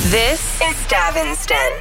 This is Davinston.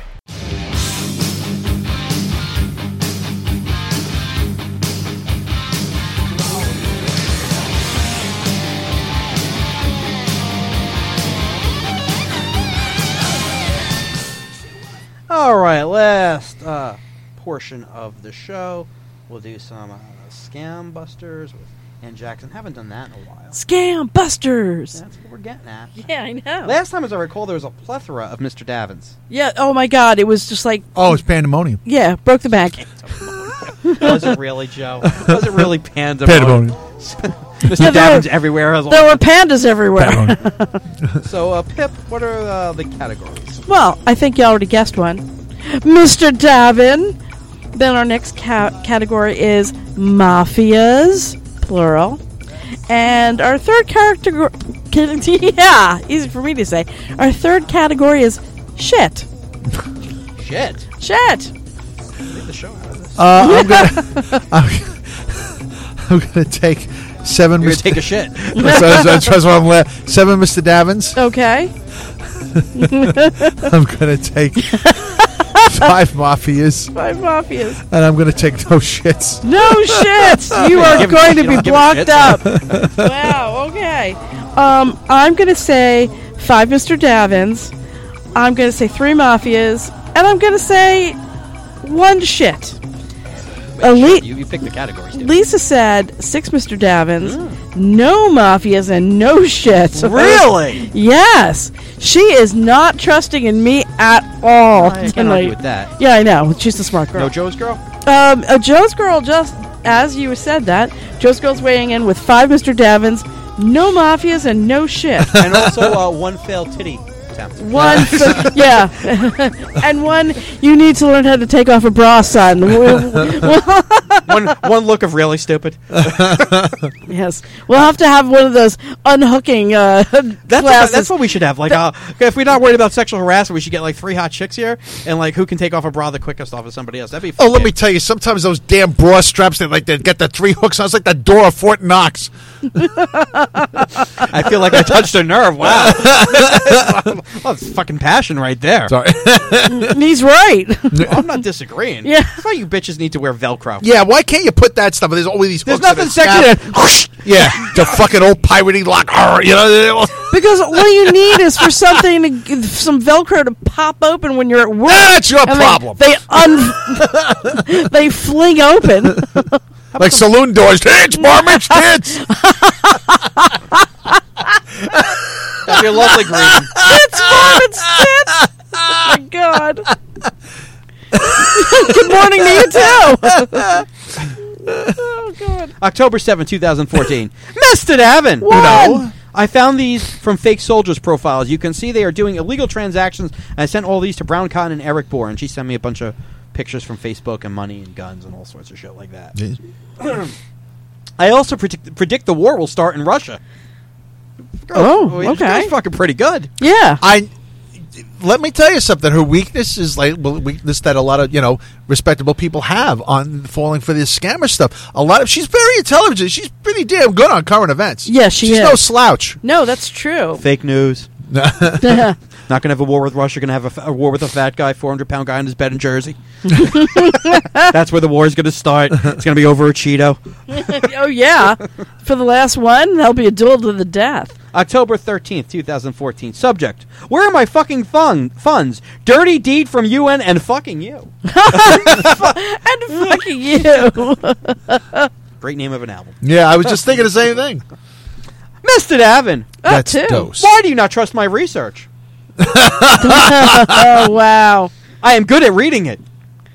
All right, last portion of the show. We'll do some Scam Busters with Ann Jackson. Haven't done that in a while. Scam Busters! That's what we're getting at. Yeah, I know. Last time, as I recall, there was a plethora of Mr. Davins. Yeah, oh my god, it was just like... Oh, it's pandemonium. Yeah, broke the bank. Was it really, Joe? Was it really pandemonium? Mr. Davins everywhere. There were pandas everywhere. So, Pip, what are the categories? Well, I think you already guessed one. Mr. Davin. Then our next category is mafias, plural. And our third character... yeah, easy for me to say. Our third category is shit. Shit. Shit. Leave the show out of this. I'm gonna take 7. You're gonna take a shit. That's what I'm glad. 7 Mr. Davins. Okay. I'm gonna take 5 mafias. 5 mafias. And I'm gonna take no shits. No shits. You are going to be blocked up. Shit. Wow. Okay. I'm gonna say 5 Mr. Davins. I'm gonna say 3 mafias, and I'm gonna say 1 shit. You picked the categories. Dude. Lisa said 6 Mr. Davins, no mafias, and no shit. Really? Yes. She is not trusting in me at all. I can't argue with that. Yeah, I know. She's a smart girl. No Joe's girl? Joe's girl, just as you said that, Joe's girl's weighing in with 5 Mr. Davins, no mafias, and no shit. And also 1 failed titty attempt. 1, yeah. And 1, you need to learn how to take off a bra, son. one look of really stupid. Yes. We'll have to have one of those unhooking classes. That's what we should have. Like, if we're not worried about sexual harassment, we should get like 3 hot chicks here, and like who can take off a bra the quickest off of somebody else. That'd be fun. Oh, let me tell you, sometimes those damn bra straps, they get the 3 hooks on. It's like the door of Fort Knox. I feel like I touched a nerve. Wow. Oh, it's fucking passion right there. Sorry. He's right. I'm not disagreeing. Yeah. That's why you bitches need to wear Velcro. Yeah, why can't you put that stuff? There's always these There's hooks. nothing sexy to... Yeah, the fucking old pirating lock. You know. Because all you need is for something to some Velcro to pop open when you're at work. That's your problem. They fling open. Like saloon doors. Tits, barmaids, tits. That'd be a lovely greeting. Tits, Marvin's tits. Oh, my God. Good morning to you, too. Oh, God. October 7, 2014. Mr. Davin! What? I found these from fake soldiers' profiles. You can see they are doing illegal transactions. And I sent all these to Brown Cotton and Eric Bohr, and she sent me a bunch of pictures from Facebook and money and guns and all sorts of shit like that. I also predict the war will start in Russia. Okay. That's fucking pretty good. Yeah. Let me tell you something. Her weakness is like weakness that a lot of respectable people have on falling for this scammer stuff. She's very intelligent. She's pretty damn good on current events. Yeah, she's no slouch. No, that's true. Fake news. Not going to have a war with Russia. Going to have a war with a fat guy, 400-pound guy in his bed in Jersey. That's where the war is going to start. It's going to be over a Cheeto. Oh, yeah. For the last one, there'll be a duel to the death. October 13th, 2014. Subject: where are my fucking funds? Dirty deed from UN and fucking you. And fucking you. Great name of an album. Yeah, I was just thinking the same thing. Mr. Davin. That's too. dose. Why do you not trust my research? Oh, wow. I am good at reading it.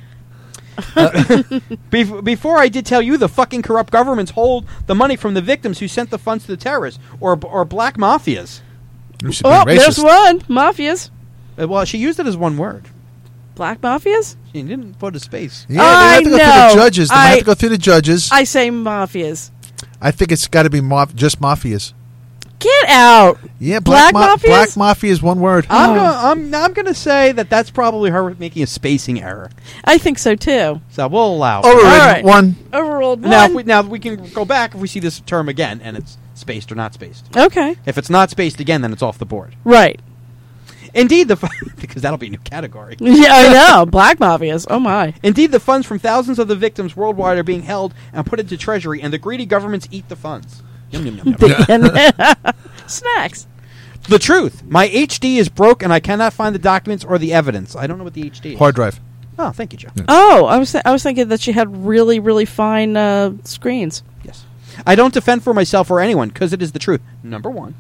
Before I did tell you, the fucking corrupt governments hold the money from the victims who sent the funds to the terrorists or black mafias. Oh, there's one. Mafias. Well, she used it as one word. Black mafias? She didn't put a space. Yeah, they have to go through the judges. They have to go through the judges. I say mafias. I think it's got to be just mafias. Get out. Yeah, black mafias? Black mafia is one word. I'm going to say that's probably her making a spacing error. I think so too. So we'll allow. Overruled one. Overruled one. Now we can go back if we see this term again and it's spaced or not spaced. Okay. If it's not spaced again, then it's off the board. Right. Indeed, because that'll be a new category. Yeah, I know. Black mafias. Oh, my. Indeed, the funds from thousands of the victims worldwide are being held and put into treasury, and the greedy governments eat the funds. Yum, yum, yum, yum. Snacks. The truth. My HD is broke, and I cannot find the documents or the evidence. I don't know what the HD is. Hard drive. Oh, thank you, Joe. Yeah. Oh, I was thinking that she had really, really fine screens. Yes. I don't defend for myself or anyone, because it is the truth. Number one.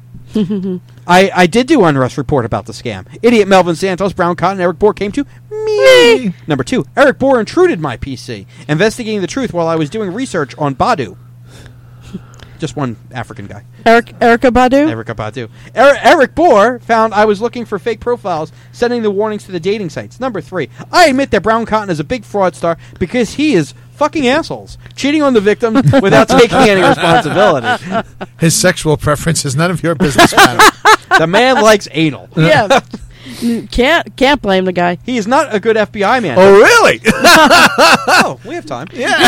I did do Unrest report about the scam. Idiot Melvin Santos, Brown Cotton, Eric Bohr came to me. Number two. Eric Bohr intruded my PC, investigating the truth while I was doing research on Badu. Just one African guy. Erica Badu? Erica Badu. Eric Bohr found I was looking for fake profiles, sending the warnings to the dating sites. Number three. I admit that Brown Cotton is a big fraudster because he is fucking assholes, cheating on the victims without taking any responsibility. His sexual preference is none of your business, madam. The man likes anal. Yeah. Can't blame the guy. He is not a good FBI man. Oh, really? Oh, we have time. Yeah.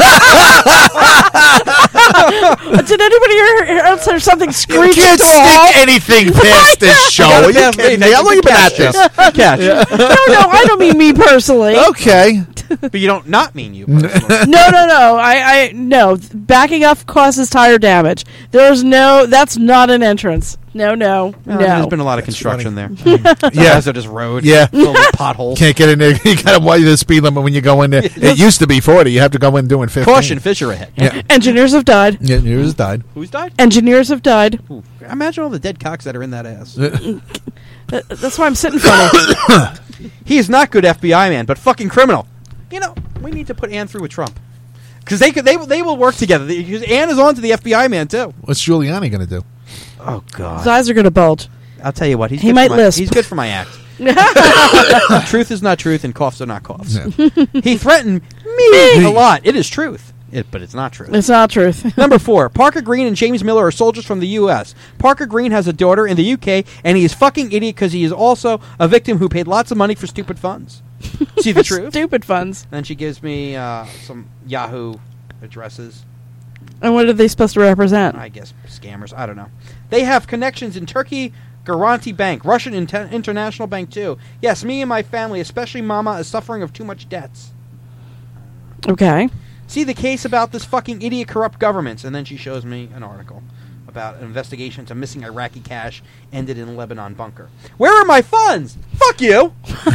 Did anybody else hear something You screech can't into the hall? stick anything past this show. Are you kidding me? How long you been at this? Catch. No, I don't mean me personally. Okay. But you don't not mean you personally. No. I no. Backing up causes tire damage. That's not an entrance. No. There's been a lot of construction there. Yeah. Hazardous road. Yeah. Filled with potholes. Can't get in there. You got to watch the speed limit when you go in there. It used to be 40. You have to go in doing 15. Caution, Fisher ahead. Yeah. Engineers have died. Yeah, yours died. Who's died? Engineers have died. Ooh, imagine all the dead cocks that are in that ass. That's why I'm sitting funny. He is not good FBI man, but fucking criminal. You know, we need to put Ann through with Trump. Because they will work together. Because Ann is on to the FBI man, too. What's Giuliani going to do? Oh, God. His eyes are going to bulge. I'll tell you what. He might lisp. He's good for my act. Truth is not truth, and coughs are not coughs. Yeah. He threatened me a lot. It is truth. But it's not truth. It's not truth. Number 4. Parker Green and James Miller are soldiers from the U.S. Parker Green has a daughter in the U.K., and he is fucking idiot because he is also a victim who paid lots of money for stupid funds. See the truth? Stupid funds. Then she gives me some Yahoo addresses. And what are they supposed to represent? I guess scammers. I don't know. They have connections in Turkey, Garanti Bank, Russian International Bank, too. Yes, me and my family, especially Mama, is suffering of too much debts. Okay. See the case about this fucking idiot corrupt governments. And then she shows me an article about an investigation into missing Iraqi cash ended in Lebanon bunker. Where are my funds? Fuck you!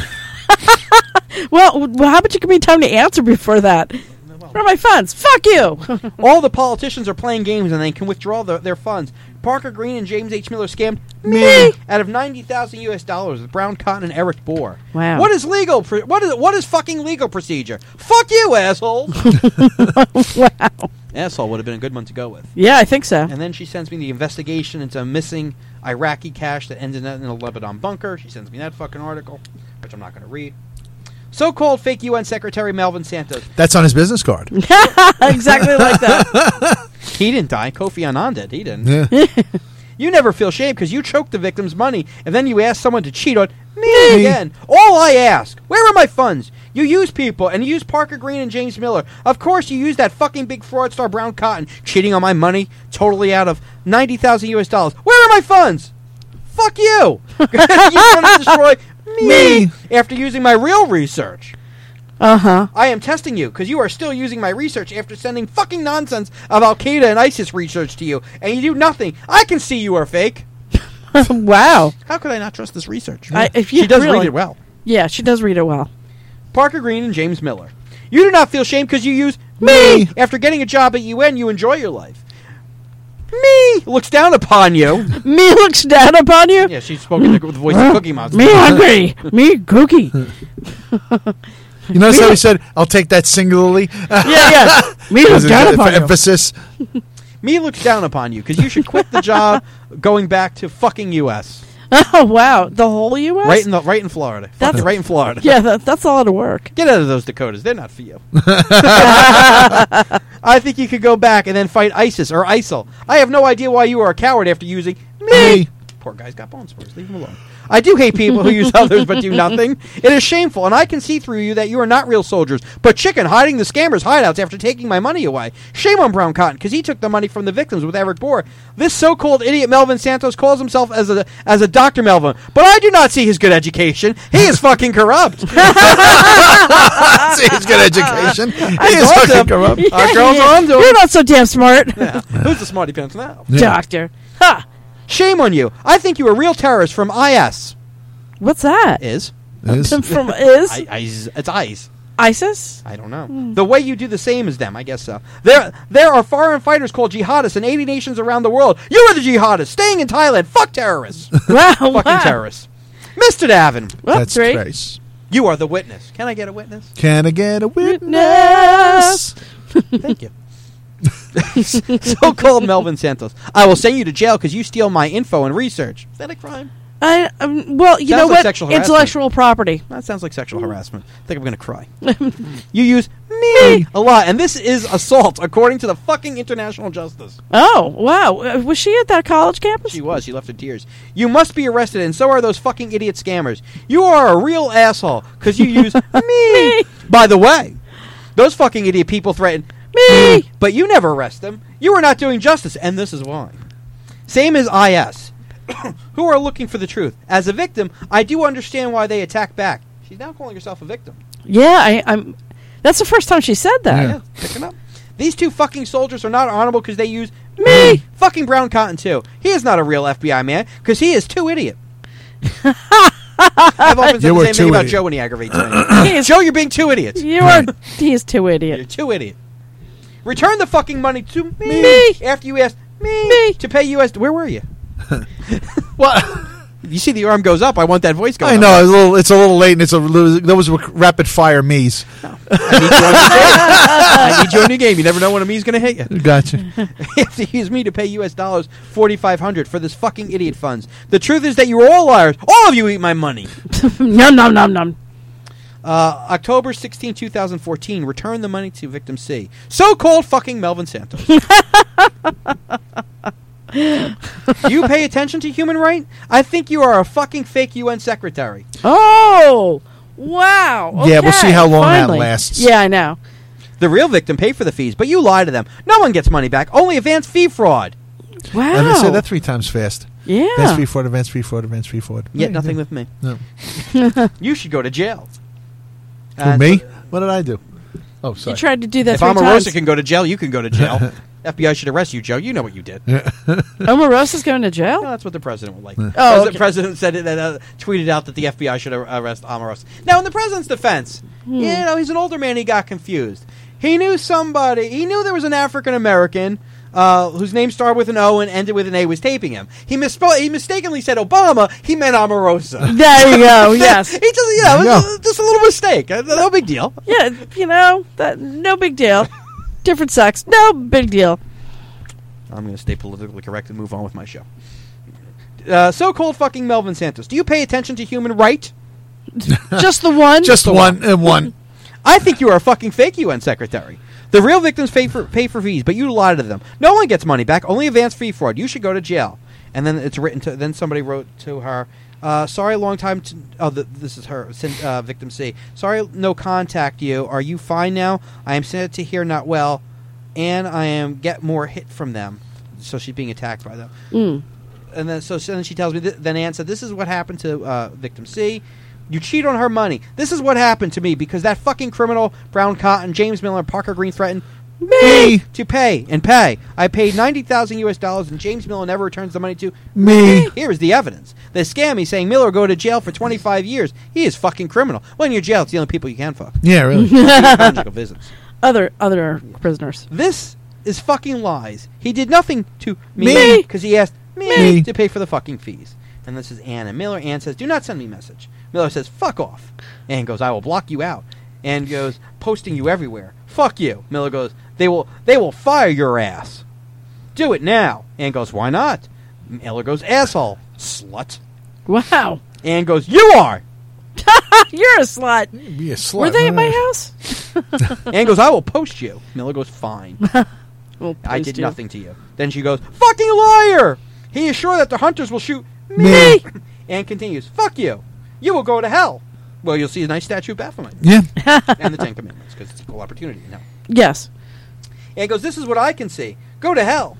Well, how about you give me time to answer before that? Where are my funds? Fuck you! All the politicians are playing games and they can withdraw their funds. Parker Green and James H. Miller scammed me out of $90,000 US with Brown Cotton and Eric Bohr. Wow. What is legal? What is fucking legal procedure? Fuck you, asshole! Wow. Asshole would have been a good one to go with. Yeah, I think so. And then she sends me the investigation into missing Iraqi cash that ended in a Lebanon bunker. She sends me that fucking article, which I'm not going to read. So-called fake UN Secretary Melvin Santos. That's on his business card. Exactly like that. He didn't die. Kofi Annan did. He didn't. Yeah. You never feel shame because you choked the victim's money, and then you ask someone to cheat on me again. All I ask, where are my funds? You use people, and you use Parker Green and James Miller. Of course, you use that fucking big fraudster Brown Cotton, cheating on my money, totally out of $90,000 US. Where are my funds? Fuck you! You want to destroy me after using my real research. Uh-huh. I am testing you because you are still using my research after sending fucking nonsense of Al Qaeda and ISIS research to you, and you do nothing. I can see you are fake. Wow. How could I not trust this research? She does read it well. Yeah, she does read it well. Parker Green and James Miller. You do not feel shame because you use me. After getting a job at UN, you enjoy your life. Me looks down upon you. Me looks down upon you? Yeah, she's spoken with the voice of Cookie Monster. Me hungry. Me cookie. You notice how he said, I'll take that singularly? Yeah. Me looks down upon you. Emphasis. Me looks down upon you because you should quit the job going back to fucking U.S. Oh, wow. The whole U.S.? Right in Florida. That's Right in Florida. Yeah, that's a lot of work. Get out of those Dakotas. They're not for you. I think you could go back and then fight ISIS or ISIL. I have no idea why you are a coward after using me. Poor guy's got bone spurs. Leave him alone. I do hate people who use others but do nothing. It is shameful, and I can see through you that you are not real soldiers, but chicken hiding the scammers' hideouts after taking my money away. Shame on Brown Cotton, because he took the money from the victims with Eric Bohr. This so-called idiot Melvin Santos calls himself as a Dr. Melvin, but I do not see his good education. He is fucking corrupt. See his good education. He is Awesome. fucking corrupt. Our girls are on to him. You're not so damn smart. Yeah. Who's the smarty pants now? Yeah. Doctor. Ha! Shame on you. I think you are real terrorists from IS. What's that? Is? From is? It's ICE. ISIS? I don't know. The way you do the same as them, I guess so. There are foreign fighters called jihadists in 80 nations around the world. You are the jihadists staying in Thailand. Fuck terrorists. Wow. Fucking terrorists. Mr. Davin, Well, That's three. Trace. you are the witness. Can I get a witness? Can I get a witness? Witness. Thank you. So-called Melvin Santos. I will send you to jail because you steal my info and research. Is that a crime? Well, you Sounds know like what? sexual harassment. Intellectual property. That sounds like sexual harassment. I think I'm going to cry. You use me a lot, and this is assault according to the fucking international justice. Oh, wow. Was she at that college campus? She was. She left in tears. You must be arrested, and so are those fucking idiot scammers. You are a real asshole because you use me. By the way, those fucking idiot people threaten Me. but you never arrest them. You are not doing justice, and this is why. Same as IS, who are looking for the truth. As a victim, I do understand why they attack back. She's now calling herself a victim. Yeah, I'm. That's the first time she said that. Yeah. Yeah, picking up. These two fucking soldiers are not honorable because they use me. Fucking Brown Cotton, too. He is not a real FBI man because he is too idiot. I've often said You the were same too thing about idiot. Joe when he aggravates me. He is- Joe, you're being too idiot. He is too You're idiot. too idiot. Return the fucking money to me, Me. after you asked me, Me. to pay U.S. Where were you? What? You see the arm goes up. I want that voice going I up. know it's a little late, and there was rapid fire me's. I need you on your game. You never know when a me's going to hit you. Gotcha. You have to use me to pay U.S. dollars $4,500 for this fucking idiot funds. The truth is that you are all liars. All of you eat my money. Num num num num. October 16, 2014. Return the money to victim C. So-called fucking Melvin Santos. Do you pay attention to human right? I think you are a fucking fake UN secretary. Oh, wow. Yeah, we'll see Okay, how long that finally. lasts. Yeah, I know. The real victim paid for the fees, but you lie to them. No one gets money back. Only advance fee fraud. Wow. I've said that 3 times fast. Yeah. Advance fee fraud, advance fee fraud, advance fee fraud. Yet nothing with me. No. You should go to jail. Who, me? What did I do? Oh, sorry. You tried to do that If 3 times. Omarosa can go to jail, you can go to jail. FBI should arrest you, Joe. You know what you did. Omarosa's going to jail? No, that's what the president would like. Oh, The okay. president said it, tweeted out that the FBI should arrest Omarosa. Now, in the president's defense, you know, he's an older man. He got confused. He knew somebody. He knew there was an African American whose name started with an O and ended with an A was taping him. He mistakenly said Obama. He meant Omarosa. There you go. Yes. He just, you know, it Yeah. was just a little mistake. No big deal. Yeah, you know, no big deal. Different sex. No big deal. I'm going to stay politically correct and move on with my show. So-called fucking Melvin Santos. Do you pay attention to human right? Just the one? Just one and one. I think you are a fucking fake UN secretary. The real victims pay for fees, but you lie to them. No one gets money back. Only advance fee fraud. You should go to jail. And then it's written to. Then somebody wrote to her. Sorry, long time. This is her. Victim C. Sorry, no contact you. Are you fine now? I am sent to here not well, and I am get more hit from them. So she's being attacked by them. And then then she tells me. Then Ann said, "This is what happened to victim C. You cheat on her money. This is what happened to me because that fucking criminal Brown Cotton, James Miller, and Parker Green threatened me to pay and pay. I paid $90,000 US, and James Miller never returns the money to Me. Here is the evidence. The scam. He's saying Miller will go to jail for 25 years. He is fucking criminal. When you're in jail, it's the only people you can fuck. Yeah, really. Conjugal visits. Other prisoners. This is fucking lies. He did nothing to Me. because he asked Me. to pay for the fucking fees. And this is Ann and Miller. Ann says, "Do not send me a message." Miller says, "Fuck off." Ann goes, "I will block you out." Ann goes, "Posting you everywhere." "Fuck you." Miller goes, They will fire your ass. Do it now." Ann goes, "Why not?" Miller goes, "Asshole, slut." Wow. Ann goes, "You are." You're a slut. Be a slut. Were they at my house? Ann goes, "I will post you." Miller goes, "Fine. Well, I please did do. nothing to you." Then she goes, "Fucking liar! He is sure that the hunters will shoot Me. Ann continues, fuck you. You will go to hell. Well, you'll see a nice statue of Baphomet. Yeah. And the Ten Commandments, because it's equal opportunity. No. Yes. Ann goes, this is what I can see. Go to hell.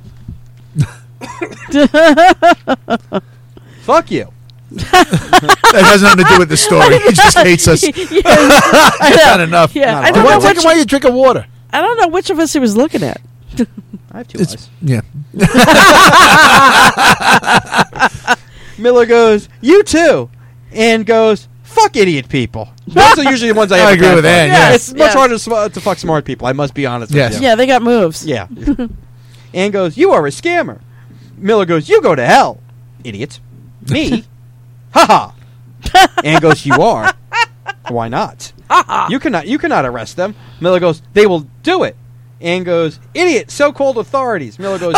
Fuck you. That has nothing to do with the story. He just hates us. Not enough. Yeah, Not I enough. don't know Take which. him while you drink water. I don't know which of us he was looking at. I have two eyes. Yeah. Miller goes, you too. Ann goes, fuck idiot people. Those are usually the ones I have. I agree with Ann, yeah. It's much harder to fuck smart people, I must be honest Yes. with you. Yeah, they got moves. Yeah. Ann goes, you are a scammer. Miller goes, you go to hell, idiot. Me? Ha ha. Ann goes, you are. Why not? You cannot arrest them. Miller goes, they will do it. Ann goes, idiot, so-called authorities. Miller goes,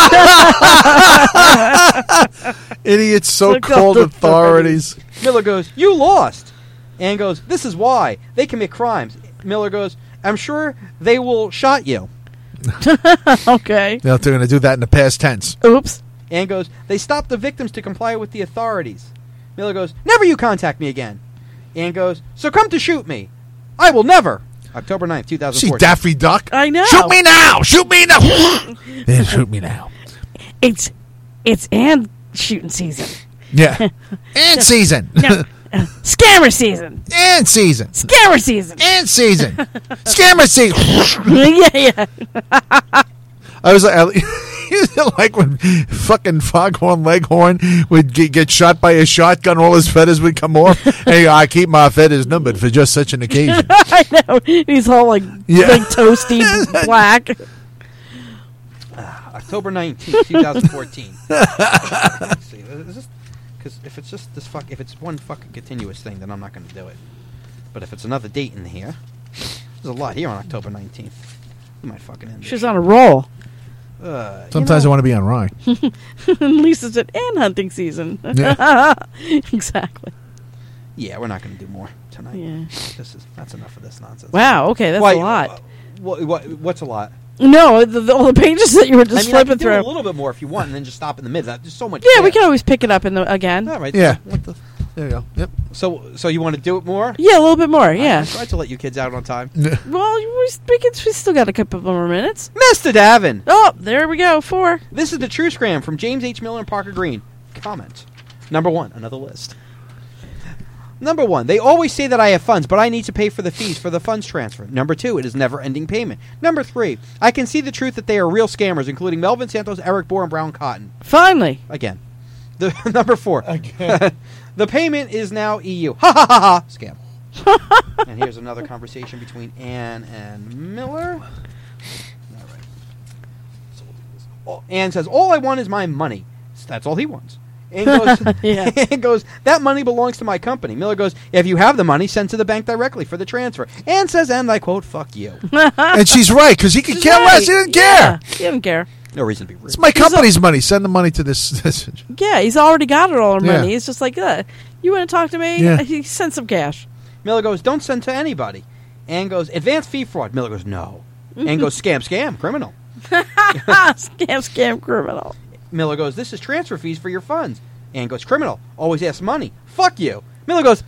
Idiots, so-called authorities. Miller goes, you lost. Ann goes, this is why. They commit crimes. Miller goes, I'm sure they will shot you. Okay. They're going to do that in the past tense. Oops. Ann goes, they stopped the victims to comply with the authorities. Miller goes, never you contact me again. Ann goes, so come to shoot me. I will never. October 9th, See 2014. Daffy Duck? I know. Shoot me now! Shoot me now! Yeah, shoot me now. It's and shooting season. Yeah. And season. No. Scammer season. And season. Scammer season. And season. Scammer season. Yeah. I was like when fucking Foghorn Leghorn would get shot by a shotgun, all his feathers would come off. Hey, I keep my feathers numbered for just such an occasion. I know. He's all like toasty black. October 19th, 2014. Let's see. Because if it's just this if it's one fucking continuous thing, then I'm not going to do it. But if it's another date in here, there's a lot here on October 19th. We might fucking end She's on a roll. Sometimes I want to be on Rye. At least it's an ant hunting season. Yeah. Exactly. Yeah, we're not going to do more tonight. Yeah. That's enough of this nonsense. Wow. Okay, that's a lot. What's a lot? No, all the pages that you were just I flipping can do through. a little bit more if you want, and then just stop in the middle. There's so much. Yeah, we there. can always pick it up again. All right. Yeah. There you go. Yep. So you want to do it more? Yeah, a little bit more. Yeah. I tried to let you kids out on time. Well, we still got a couple more minutes. Mr. Davin. Oh, there we go. 4. This is the True Scram from James H. Miller and Parker Green. Comment. Number 1, another list. Number 1, they always say that I have funds, but I need to pay for the fees for the funds transfer. Number 2, it is never-ending payment. Number 3, I can see the truth that they are real scammers, including Melvin Santos, Eric Bohr, and Brown Cotton. Finally. Again. Number 4. Again. The payment is now EU. Ha ha ha ha. Scam. And here's another conversation between Ann and Miller. All right. So we'll do this. Ann says, all I want is my money. That's all he wants. Ann goes, Yeah. Ann goes, that money belongs to my company. Miller goes, if you have the money, send to the bank directly for the transfer. Ann says, and I quote, fuck you. And she's right, because he could care less. He didn't care. Yeah, he didn't care. No reason to be rude. It's my company's money. Send the money to this. Yeah, he's already got it all in Yeah. money. It's just like, you want to talk to me? Yeah. He sent some cash. Miller goes, don't send to anybody. Ann goes, advance fee fraud. Miller goes, no. Ann goes, scam, criminal. Scam, criminal. Miller goes, this is transfer fees for your funds. Ann goes, criminal. Always ask money. Fuck you. Miller goes,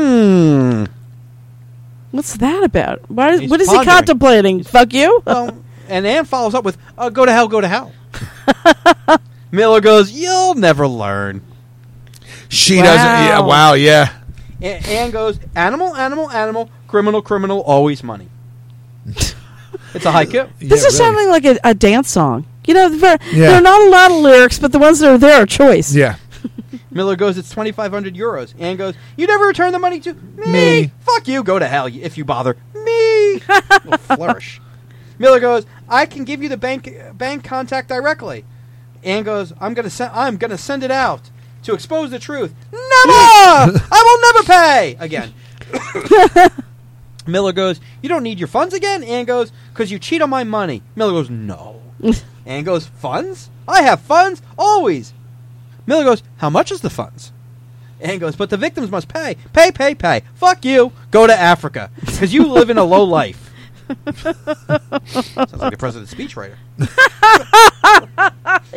What's that about? What is he pondering. contemplating? Fuck you? Well, and Ann follows up with, go to hell, go to hell. Miller goes, you'll never learn. She doesn't. Yeah. Wow. Yeah. Ann goes, animal, criminal, always money. It's a haiku. This is really. sounding like a dance song. You know, there Yeah. are not a lot of lyrics, but the ones that are there are choice. Yeah. Miller goes, it's 2,500 euros. Ann goes, you never return the money to Me. Fuck you. Go to hell if you bother. Me. Little flourish. Miller goes, I can give you the bank contact directly. Ann goes, I'm gonna send it out to expose the truth. Never. I will never pay again. Miller goes, you don't need your funds again? Ann goes, because you cheat on my money. Miller goes, no. Ann goes, funds? I have funds always. Miller goes, how much is the funds? Ann goes, but the victims must pay. Pay. Fuck you. Go to Africa. Because you live in a low life. Sounds like a president's speechwriter. Yes.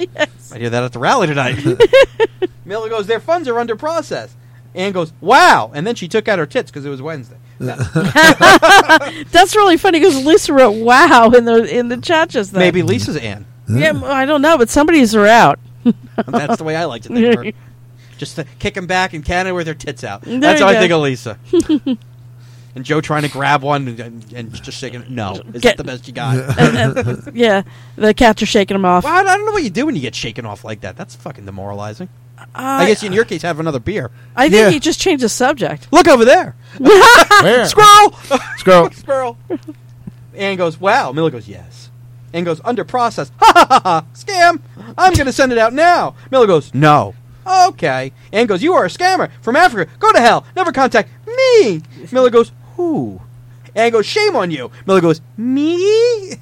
Yes. I hear that at the rally tonight. Miller goes, their funds are under process. Ann goes, wow. And then she took out her tits because it was Wednesday. That's really funny because Lisa wrote "wow" in the chat just then. Maybe Lisa's Ann. Yeah, I don't know, but somebody's her out. That's the way I like to think of her. Just kicking back in Canada with her tits out. There That's you how I go. think of Lisa. And Joe trying to grab one and just shaking it. No. Is that the best you got? Yeah, the cats are shaking them off. Well, I don't know what you do when you get shaken off like that. That's fucking demoralizing. I guess in your case, have another beer. I think Yeah. he just changed the subject. Look over there. Where? Squirrel! Squirrel. Squirrel. Ann goes, wow. Miller goes, yes. Ann goes, under process. Ha ha ha ha. Scam. I'm going to send it out now. Miller goes, no. Okay. Ann goes, you are a scammer from Africa. Go to hell. Never contact me. Miller goes, who? Ann goes, shame on you. Miller goes, me?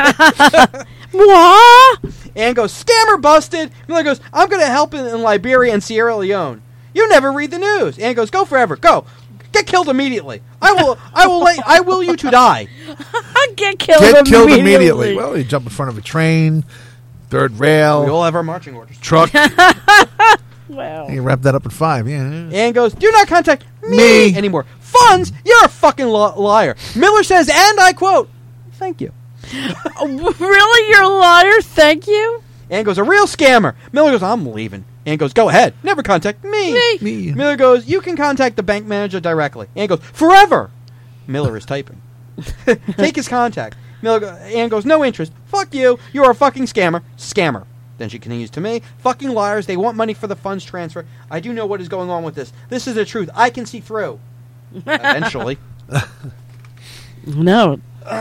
What? Ann goes, scammer busted. Miller goes, I'm going to help in Liberia and Sierra Leone. You never read the news. Ann goes, go forever. Go. Get killed immediately. I will you to die. Get killed Get killed immediately. immediately. Well, you jump in front of a train, third We rail, all have our marching orders. truck. Wow. You wrap that up in 5. Yeah. Ann goes, do not contact me Me. anymore. Funds? You're a fucking liar. Miller says, and I quote, thank you. Really? You're a liar? Thank you? Ann goes, a real scammer. Miller goes, I'm leaving. Ann goes, go ahead. Never contact me. Me. Miller goes, you can contact the bank manager directly. Ann goes, forever. Miller is typing. Take his contact. Ann goes, no interest. Fuck you. You're a fucking scammer. Scammer. Then she continues to me, fucking liars. They want money for the funds transfer. I do know what is going on with this. This is the truth. I can see through. Eventually. No.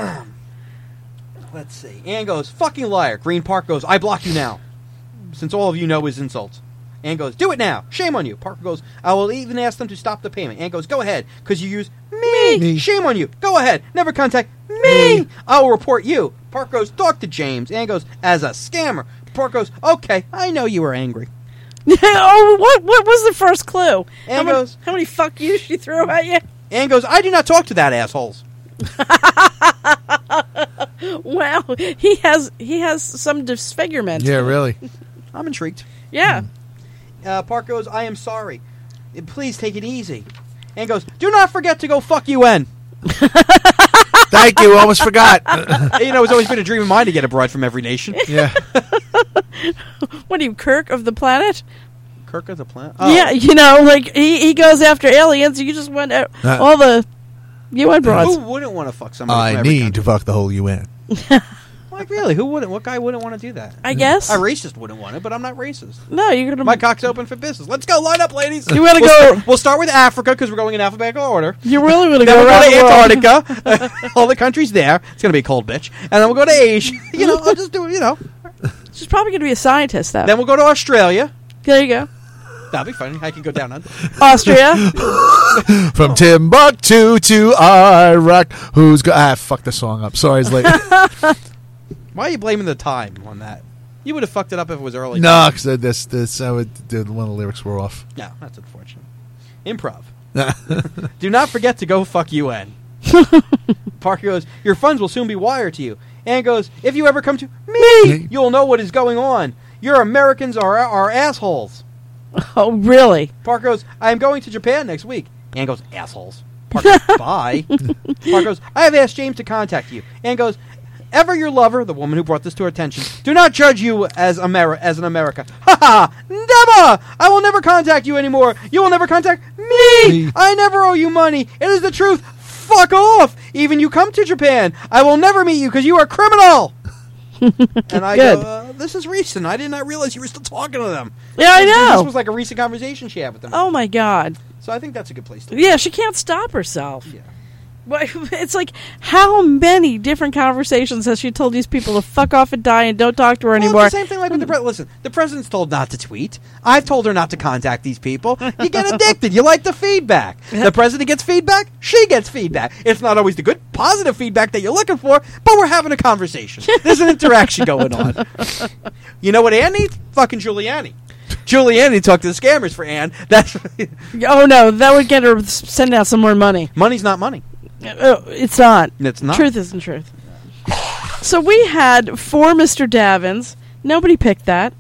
Let's see. Ann goes, fucking liar. Green Park goes, I block you now. Since all of you know his insults. Ann goes, do it now. Shame on you. Parker goes, I will even ask them to stop the payment. Ann goes, go ahead, because you use me. Me. Shame on you. Go ahead. Never contact me. I will report you. Parker goes, talk to James. Ann goes, as a scammer. Parker goes, okay, I know you were angry. Oh, what was the first clue? Ann how goes, many fuck you she threw at you? Ann goes, I do not talk to that assholes. Wow, he has some disfigurement. Yeah, really. I'm intrigued. Yeah. Parker goes, I am sorry. Please take it easy. Ann goes, do not forget to go fuck UN. Thank you. Almost forgot. You know, it's always been a dream of mine to get a bride from every nation. Yeah. What are you, Kirk of the planet? Kirk of the planet? Yeah, you know, like he goes after aliens. You just went out all the UN broads. Who wouldn't want to fuck somebody from I every need country? to fuck the whole UN. Like, really? Who wouldn't? What guy wouldn't want to do that? I guess. A racist wouldn't want it, but I'm not racist. No, you're gonna. My cock's open for business. Let's go. Line up, ladies. You wanna We'll go- start- we'll start with Africa because we're going in alphabetical order. You're really gonna Then go we'll around go the world. to Antarctica. All the countries there. It's going to be a cold bitch. And then we'll go to Asia. You know, I'll just do it, you know. She's probably gonna be a scientist, though. Then we'll go to Australia. There you go. That'll be funny. I can go down under. Austria. From Timbuktu to Iraq. Fuck the song up. Sorry, it's late. Why are you blaming the time on that? You would have fucked it up if it was early. No, because one of the lyrics were off. No, that's unfortunate. Improv. Do not forget to go fuck UN. Parker goes, your funds will soon be wired to you. Ann goes, if you ever come to me, you'll know what is going on. Your Americans are assholes. Oh, really? Parker goes, I am going to Japan next week. Ann goes, assholes. Parker goes, bye. Parker goes, I have asked James to contact you. Ann goes, ever your lover, the woman who brought this to her attention, do not judge you as an America. Ha ha! Never! I will never contact you anymore. You will never contact me. I never owe you money. It is the truth. Fuck off. Even you come to Japan, I will never meet you because you are a criminal. And I go, this is recent. I did not realize you were still talking to them. Yeah, I know. This was like a recent conversation she had with them. Oh my God. So I think that's a good place to be. Yeah, she can't stop herself. Yeah. But it's like, how many different conversations has she told these people to fuck off and die and don't talk to her Well, anymore? it's the same thing like with the president. Listen, the president's told not to tweet. I've told her not to contact these people. You get addicted. You like the feedback. The president gets feedback. She gets feedback. It's not always the good, positive feedback that you're looking for, but we're having a conversation. There's an interaction going on. You know what Ann needs? Fucking Giuliani. Giuliani talked to the scammers for Ann. That's Oh no, that would get her send out some more money. money's not money. It's not. It's not. Truth isn't truth. So we had 4 Mr. Davins. Nobody picked that.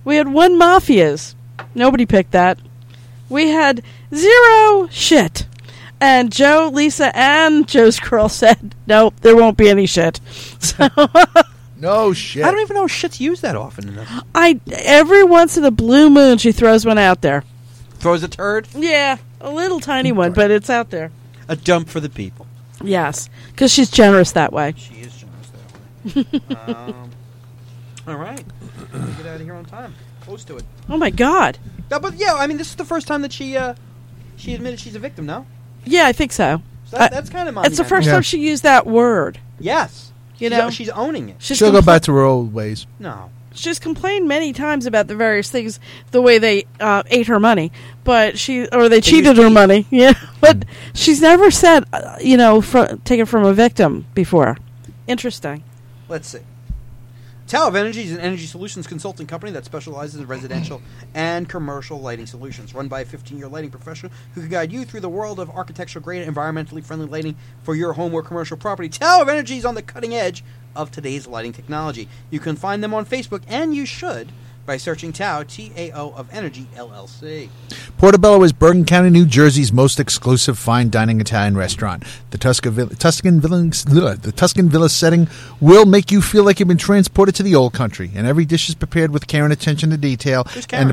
We had 1 Mafias. Nobody picked that. We had 0 shit. And Joe, Lisa, and Joe Squirrel said, nope, there won't be any shit. So No shit. I don't even know shit's used that often enough. every once in a blue moon, she throws one out there. Throws a turd? Yeah, a little tiny one, but it's out there. A dump for the people. Yes, because she's generous that way. She is generous that way. All right. Get out of here on time. Close to it. Oh, my God. No, but yeah, I mean, this is the first time that she admitted she's a victim, no? Yeah, I think so. So that's kind of mommy. It's the first time she used that word. Yes. You know? She's owning it. She's She'll go back to her old ways. No. She's complained many times about the various things, the way they ate her money, they cheated her money. Yeah, but she's never said, take it from a victim before. Interesting. Let's see. Tower of Energy is an energy solutions consulting company that specializes in residential and commercial lighting solutions. Run by a 15-year lighting professional who can guide you through the world of architectural-grade, environmentally friendly lighting for your home or commercial property. Tower of Energy is on the cutting edge of today's lighting technology. You can find them on Facebook, and you should, by searching Tao, T-A-O of Energy, LLC. Portobello is Bergen County, New Jersey's most exclusive fine dining Italian restaurant. The Tuscan Villa setting will make you feel like you've been transported to the old country, and every dish is prepared with care and attention to detail. Who's Karen?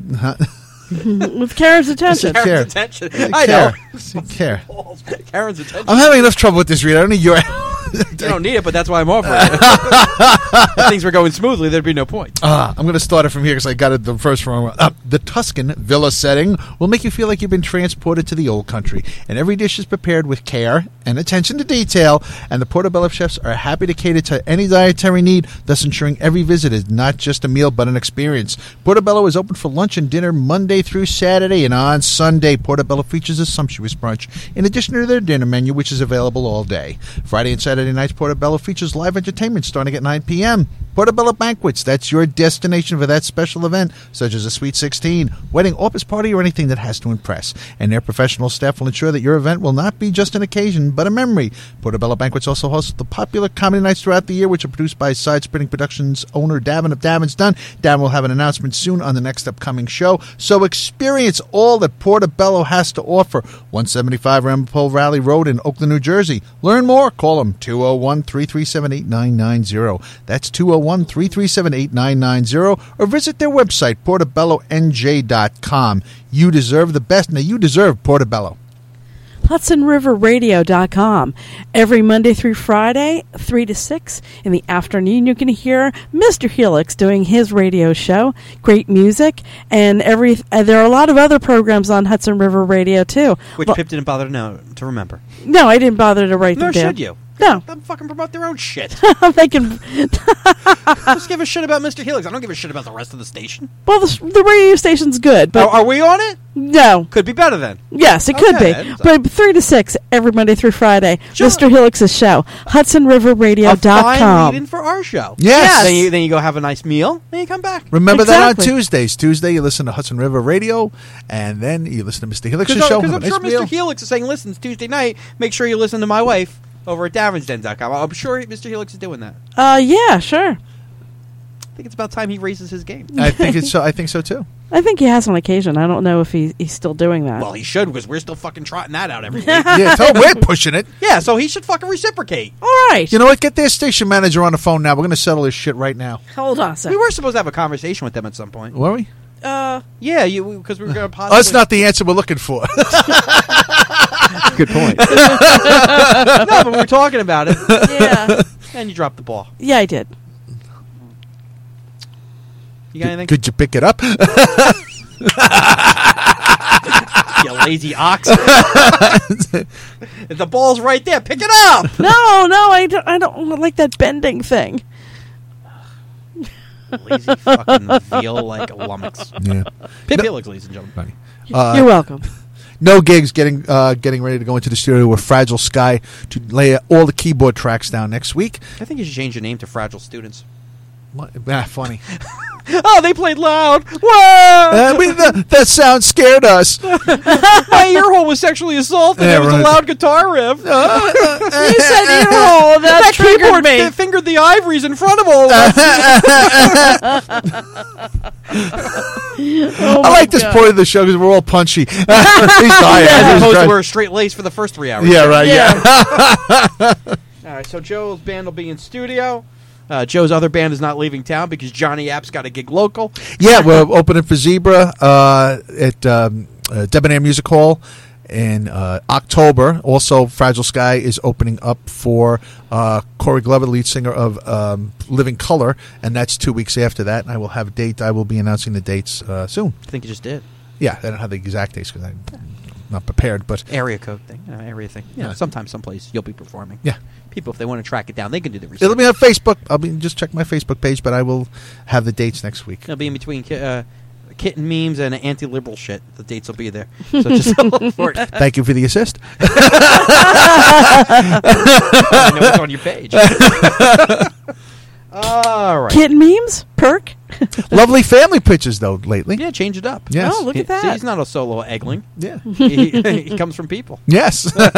With Karen's attention. Karen's attention. I know. Care. Karen's attention. I'm having enough trouble with this, Rita. I don't need your... You don't need it, but that's why I'm offering it. If things were going smoothly, there'd be no point. I'm going to start it from here because I got it the first wrong. The Tuscan Villa setting will make you feel like you've been transported to the old country, and every dish is prepared with care and attention to detail, and the Portobello chefs are happy to cater to any dietary need, thus ensuring every visit is not just a meal but an experience. Portobello is open for lunch and dinner Monday through Saturday, and on Sunday, Portobello features a sumptuous brunch in addition to their dinner menu, which is available all day. Friday and Saturday nights, Portobello features live entertainment starting at 9 p.m. Portobello Banquets, that's your destination for that special event, such as a Sweet 16, wedding, office party, or anything that has to impress. And their professional staff will ensure that your event will not be just an occasion, but a memory. Portobello Banquets also hosts the popular comedy nights throughout the year, which are produced by Side-Spreading Productions owner Davin of Davin's Done. Davin will have an announcement soon on the next upcoming show, so experience all that Portobello has to offer. 175 Ramapo Valley Road in Oakland, New Jersey. Learn more, call them 201-337-8990. That's 201-337-8990, or visit their website, portobellonj.com. You deserve the best. Now, you deserve Portobello. HudsonRiverRadio.com. Every Monday through Friday, 3 to 6 in the afternoon, you can hear Mr. Helix doing his radio show. Great music, and there are a lot of other programs on Hudson River Radio too. Which Pip didn't bother to remember. No, I didn't bother to write them down. Nor should you. No. Let them fucking promote their own shit. They can. Just give a shit about Mr. Helix. I don't give a shit about the rest of the station. Well, the radio station's good, but Are we on it? no. Could be better then. Yes, it could Okay, be. But 3 to 6 every Monday through Friday. Sure. Mr. Helix's show. HudsonRiverRadio.com. A fine lead-in for our show. Yes. Then you go have a nice meal, then you come back. Remember that on Exactly. Tuesdays. Tuesday, you listen to Hudson River Radio, and then you listen to Mr. Helix's show. Because have a I'm sure nice meal. Mr. Helix is saying, listen, it's Tuesday night. Make sure you listen to my wife over at davinsden.com. I'm sure Mr. Helix is doing that. Yeah, sure. I think it's about time he raises his game. I think so too. I think he has on occasion. I don't know if he's still doing that. Well, he should, because we're still fucking trotting that out every week. Yeah, we're pushing it. Yeah, so he should fucking reciprocate. All right. You know what? Get their station manager on the phone now. We're going to settle this shit right now. Hold on a We second. were supposed to have a conversation with them at some point. Were we? Yeah, because we were going to possibly... That's not the answer we're looking for. Good point. No, but we were talking about it, Yeah. and you dropped the ball. Yeah, I did. You got anything? Could you pick it up? You lazy ox. If the ball's right there, pick it up. No, I don't like that bending thing. Lazy fucking veal-like lummox. Yeah. Pip Helix, ladies and gentlemen. You're welcome. No gigs. Getting ready to go into the studio with Fragile Sky to lay all the keyboard tracks down next week. I think you should change your name to Fragile Students. Funny. Oh, they played loud. Whoa! That sound scared us. My ear hole was sexually assaulted. Yeah, There was right. a loud guitar riff. You said ear hole. That triggered keyboard me. fingered the ivories in front of all of us. Oh I like my this God. point of the show because we're all punchy. He's tired. As He's opposed to trying- we're straight laced for the first 3 hours. Yeah, right. Yeah. All right, so Joe's band will be in studio. Joe's other band is not leaving town because Johnny App's got a gig local. Yeah, we're opening for Zebra at Debonair Music Hall in October. Also, Fragile Sky is opening up for Corey Glover, lead singer of Living Color, and that's 2 weeks after that. And I will have a date. I will be announcing the dates soon. I think you just did. Yeah, I don't have the exact dates because I'm not prepared, but Area code thing, area thing. Sometimes someplace you'll be performing. yeah. People, if they want to track it down, they can do the research. It'll be on Facebook. Just check my Facebook page, but I will have the dates next week. It'll be in between kitten memes and anti-liberal shit. The dates will be there. So just look for it. Thank you for the assist. I know it's on your page. All right. Kitten memes? Perk? Lovely family pictures, though, lately. Yeah, change it up. Yes. Oh, look at that. See, he's not a solo eggling. Yeah. He comes from people. Yes. What?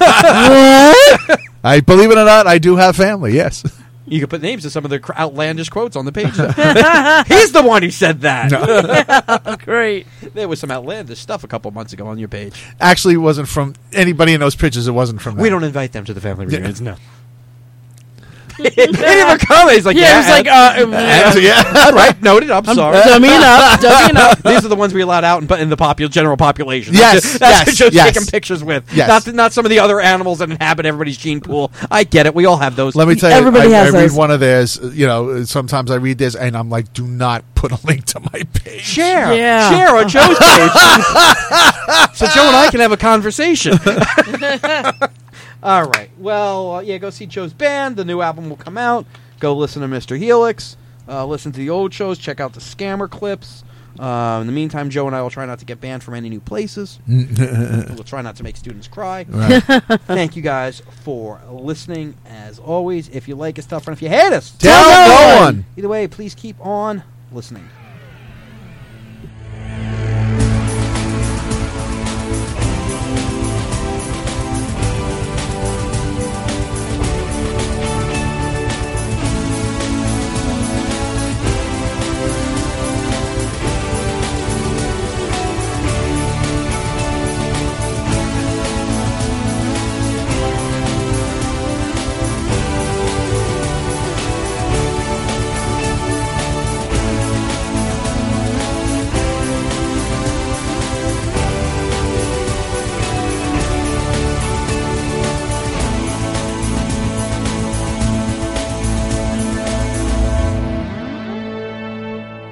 I believe it or not, I do have family. Yes. You can put names to some of the outlandish quotes on the page. He's the one who said that. Oh, great. There was some outlandish stuff a couple months ago on your page. Actually, it wasn't from anybody in those pictures. It wasn't from them. We don't invite them to the family reunions. No. He didn't even come. He's like, Yeah, it was like, Yeah. all right, noted. I'm sorry. dummying up. These are the ones we allowed out in the general population. Yes, That's who Joe's yes. taking pictures with. Yes. Not some of the other animals that inhabit everybody's gene pool. I get it. We all have those. Let me tell you, Everybody I has read those. one of theirs. Sometimes I read this, and I'm like, do not put a link to my page. Share Yeah. on Joe's page, so Joe and I can have a conversation. All right. Well, go see Joe's band. The new album will come out. Go listen to Mr. Helix. Listen to the old shows. Check out the scammer clips. In the meantime, Joe and I will try not to get banned from any new places. We'll try not to make students cry. Right. Thank you guys for listening. As always, if you like us, tell a friend. If you hate us, Tell no one. Either way, please keep on listening.